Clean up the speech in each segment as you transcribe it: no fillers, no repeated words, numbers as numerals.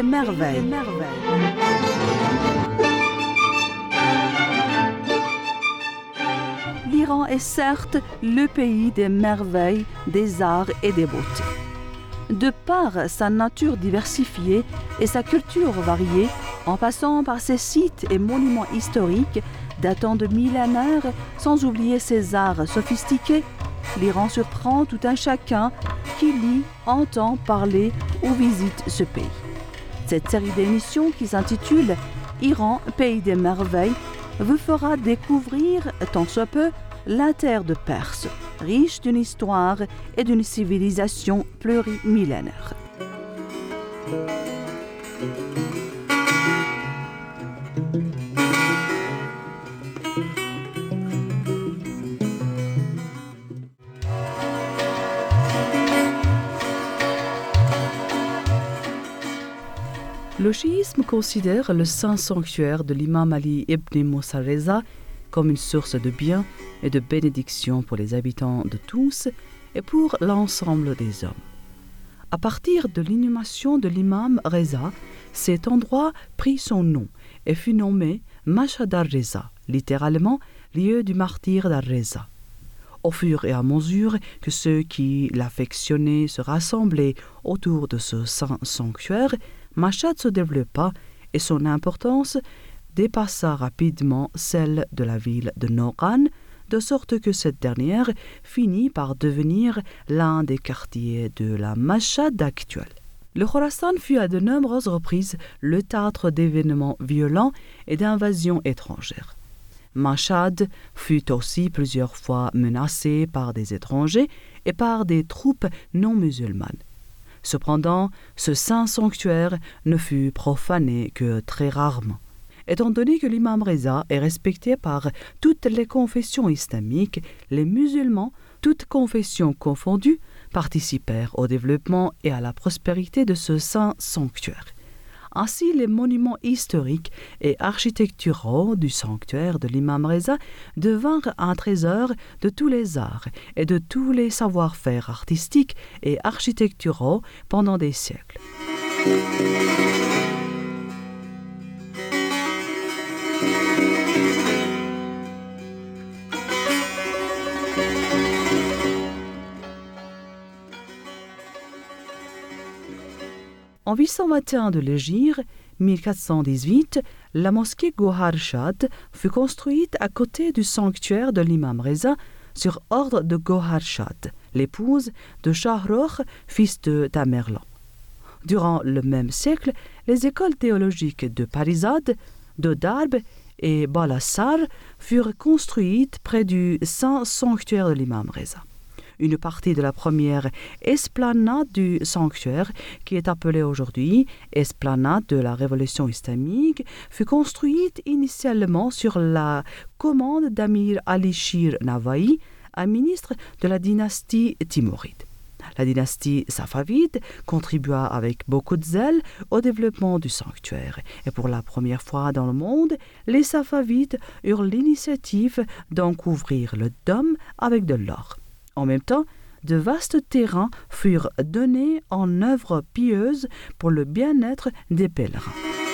merveilles. L'Iran est certes le pays des merveilles, des arts et des beautés. De par sa nature diversifiée et sa culture variée, en passant par ses sites et monuments historiques datant de millénaires, sans oublier ses arts sophistiqués, l'Iran surprend tout un chacun qui lit, entend parler ou visite ce pays. Cette série d'émissions qui s'intitule « Iran, pays des merveilles » vous fera découvrir, tant soit peu, la terre de Perse, riche d'une histoire et d'une civilisation plurimillénaire. Le chiisme considère le saint sanctuaire de l'imam Ali ibn Musa Reza comme une source de bien et de bénédiction pour les habitants de tous et pour l'ensemble des hommes. À partir de l'inhumation de l'imam Reza, cet endroit prit son nom et fut nommé Mashhad al-Reza, littéralement lieu du martyre d'al-Reza. Au fur et à mesure que ceux qui l'affectionnaient se rassemblaient autour de ce saint sanctuaire, Mashhad se développa et son importance dépassa rapidement celle de la ville de Noran, de sorte que cette dernière finit par devenir l'un des quartiers de la Mashhad actuelle. Le Khorasan fut à de nombreuses reprises le théâtre d'événements violents et d'invasions étrangères. Mashhad fut aussi plusieurs fois menacé par des étrangers et par des troupes non musulmanes. Cependant, ce saint sanctuaire ne fut profané que très rarement. Étant donné que l'imam Reza est respecté par toutes les confessions islamiques, les musulmans, toutes confessions confondues, participèrent au développement et à la prospérité de ce saint sanctuaire. Ainsi, les monuments historiques et architecturaux du sanctuaire de l'imam Reza devinrent un trésor de tous les arts et de tous les savoir-faire artistiques et architecturaux pendant des siècles. En 821 de l'Hégire, 1418, la mosquée Gohar Shah fut construite à côté du sanctuaire de l'imam Reza sur ordre de Gohar Shah, l'épouse de Shahrokh, fils de Tamerlan. Durant le même siècle, les écoles théologiques de Parizad, de Darb et Balassar furent construites près du saint sanctuaire de l'imam Reza. Une partie de la première esplanade du sanctuaire, qui est appelée aujourd'hui esplanade de la Révolution islamique, fut construite initialement sur la commande d'Amir Ali Shir Navaï, un ministre de la dynastie Timuride. La dynastie Safavide contribua avec beaucoup de zèle au développement du sanctuaire. Et pour la première fois dans le monde, les Safavides eurent l'initiative d'en couvrir le dôme avec de l'or. En même temps, de vastes terrains furent donnés en œuvres pieuses pour le bien-être des pèlerins.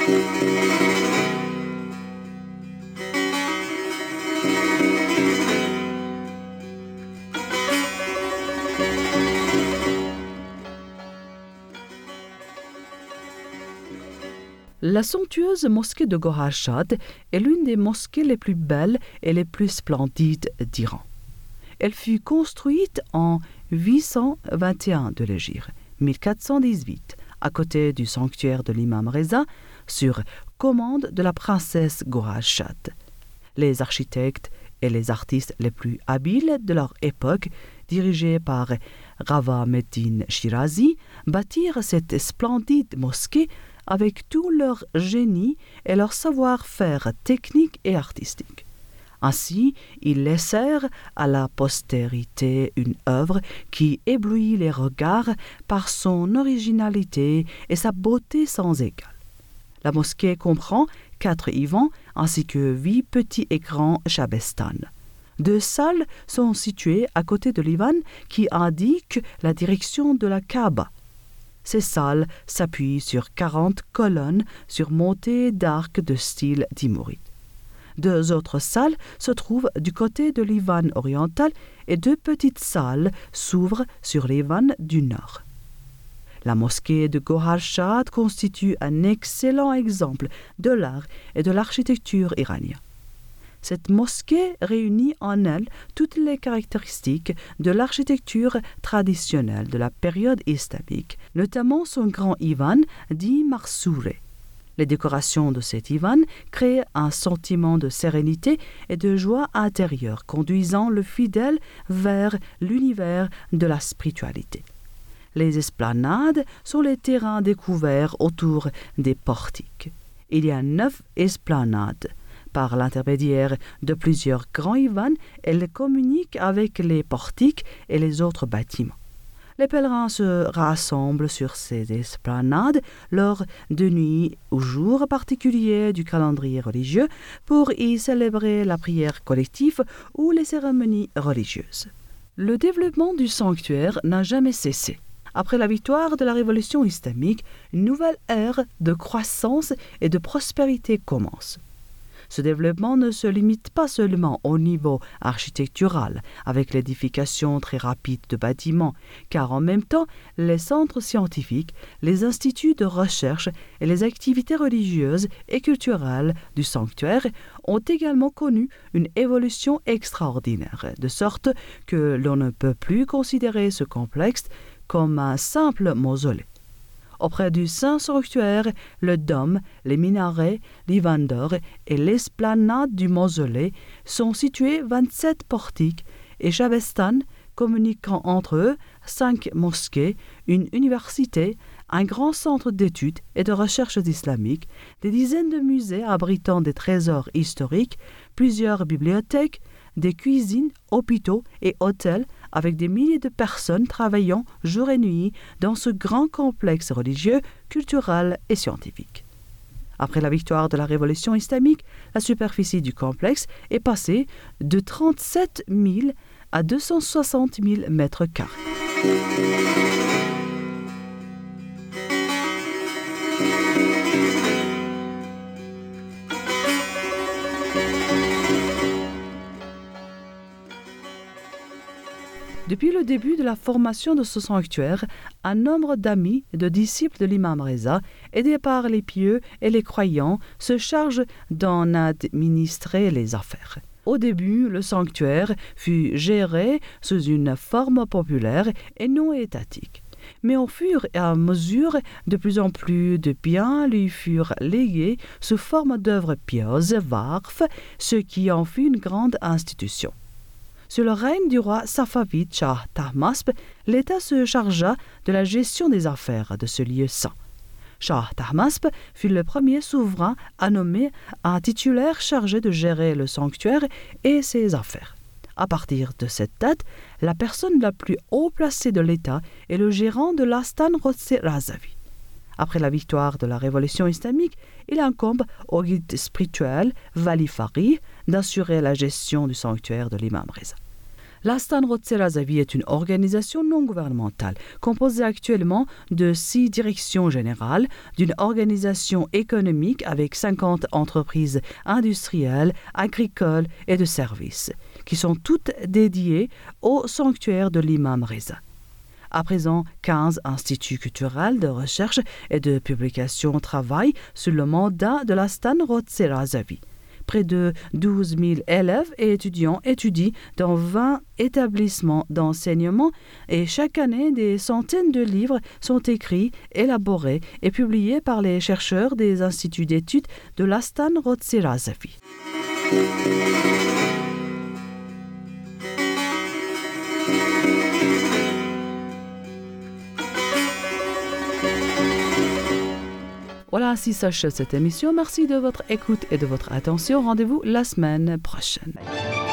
La somptueuse mosquée de Gohar Shah est l'une des mosquées les plus belles et les plus splendides d'Iran. Elle fut construite en 821 de l'Hégire, 1418, à côté du sanctuaire de l'imam Reza, sur commande de la princesse Gohar Shah. Les architectes et les artistes les plus habiles de leur époque, dirigés par Rava Meddin Shirazi, bâtirent cette splendide mosquée avec tout leur génie et leur savoir-faire technique et artistique. Ainsi, ils laissèrent à la postérité une œuvre qui éblouit les regards par son originalité et sa beauté sans égale. La mosquée comprend 4 ivans ainsi que 8 petits et grands shabestan. 2 salles sont situées à côté de l'ivan qui indique la direction de la Kaaba. Ces salles s'appuient sur 40 colonnes surmontées d'arcs de style timuride. 2 autres salles se trouvent du côté de l'Ivan oriental et 2 petites salles s'ouvrent sur l'Ivan du nord. La mosquée de Gohar Shah constitue un excellent exemple de l'art et de l'architecture iranien. Cette mosquée réunit en elle toutes les caractéristiques de l'architecture traditionnelle de la période islamique, notamment son grand Ivan dit Marsoureh. Les décorations de cet Ivan créent un sentiment de sérénité et de joie intérieure, conduisant le fidèle vers l'univers de la spiritualité. Les esplanades sont les terrains découverts autour des portiques. Il y a 9 esplanades. Par l'intermédiaire de plusieurs grands Ivans, elles communiquent avec les portiques et les autres bâtiments. Les pèlerins se rassemblent sur ces esplanades lors de nuits ou jours particuliers du calendrier religieux pour y célébrer la prière collective ou les cérémonies religieuses. Le développement du sanctuaire n'a jamais cessé. Après la victoire de la révolution islamique, une nouvelle ère de croissance et de prospérité commence. Ce développement ne se limite pas seulement au niveau architectural, avec l'édification très rapide de bâtiments, car en même temps, les centres scientifiques, les instituts de recherche et les activités religieuses et culturelles du sanctuaire ont également connu une évolution extraordinaire, de sorte que l'on ne peut plus considérer ce complexe comme un simple mausolée. Auprès du Saint-Sanctuaire, le dôme, les minarets, l'Ivan d'or et l'esplanade du mausolée sont situés 27 portiques et Shabestan, communiquant entre eux 5 mosquées, une université, un grand centre d'études et de recherche islamique, des dizaines de musées abritant des trésors historiques, plusieurs bibliothèques, des cuisines, hôpitaux et hôtels avec des milliers de personnes travaillant jour et nuit dans ce grand complexe religieux, culturel et scientifique. Après la victoire de la révolution islamique, la superficie du complexe est passée de 37 000 à 260 000 mètres carrés. Depuis le début de la formation de ce sanctuaire, un nombre d'amis et de disciples de l'imam Reza, aidés par les pieux et les croyants, se chargent d'en administrer les affaires. Au début, le sanctuaire fut géré sous une forme populaire et non étatique. Mais au fur et à mesure, de plus en plus de biens lui furent légués sous forme d'œuvres pieuses, varf, ce qui en fut une grande institution. Sous le règne du roi Safavide Shah Tahmasp, l'État se chargea de la gestion des affaires de ce lieu saint. Shah Tahmasp fut le premier souverain à nommer un titulaire chargé de gérer le sanctuaire et ses affaires. À partir de cette date, la personne la plus haut placée de l'État est le gérant de l'Astan Rotse Razavi. Après la victoire de la révolution islamique, il incombe au guide spirituel Vali Farid d'assurer la gestion du sanctuaire de l'imam Reza. L'Astan Rotse Razavi est une organisation non gouvernementale composée actuellement de 6 directions générales, d'une organisation économique avec 50 entreprises industrielles, agricoles et de services, qui sont toutes dédiées au sanctuaire de l'imam Reza. À présent, 15 instituts culturels de recherche et de publication travaillent sous le mandat de l'Astan Rotse Razavi. Près de 12 000 élèves et étudiants étudient dans 20 établissements d'enseignement et chaque année, des centaines de livres sont écrits, élaborés et publiés par les chercheurs des instituts d'études de l'Astan Rotse Razavi. Voilà, ainsi s'achève cette émission. Merci de votre écoute et de votre attention. Rendez-vous la semaine prochaine.